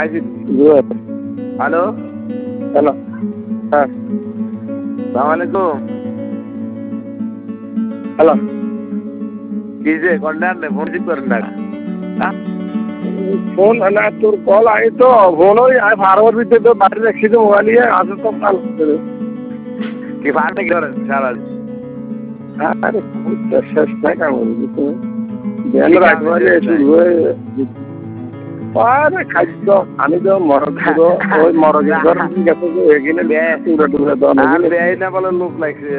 পাইছি। Hello hello, হ্যাঁ, সালাম আলাইকুম। হ্যালো। কি যে কন্যার ফোন রিসিভ করেন না? ফোন না, তোর কল আই তো ফোন ওই ফার্মার ভিতরে তো বাইরে রাখছি তো মোবাইল নিয়ে আসে তো কাল কি ফার্মে কি করেন সারা? আরে শেষ নাই কাম বুঝতে বেল রাখবারে শুরু হয়ে আরে খাদ্য আমি তো মরদ ওই মরদের ঘর ঠিক আছে যে এখানে পুরো টুকরা দাও না না বলে লোক লাগছে।